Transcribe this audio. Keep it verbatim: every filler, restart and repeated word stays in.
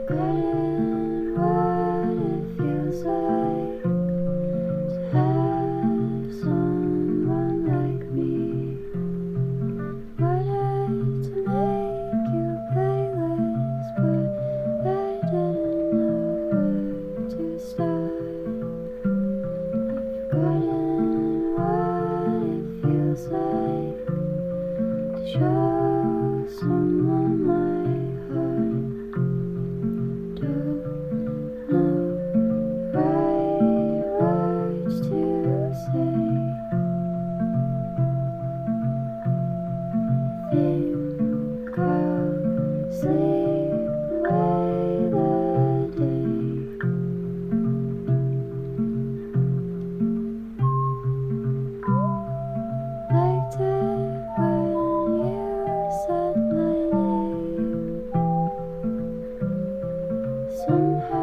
forgotten what it feels like to have someone like me. Wanted to make you a playlist, but I didn't know where to start. I've forgotten what it feels like to show someone my heart. Don't know right words to say. Think I'll sleep away the day. Liked it when you said my name. Somehow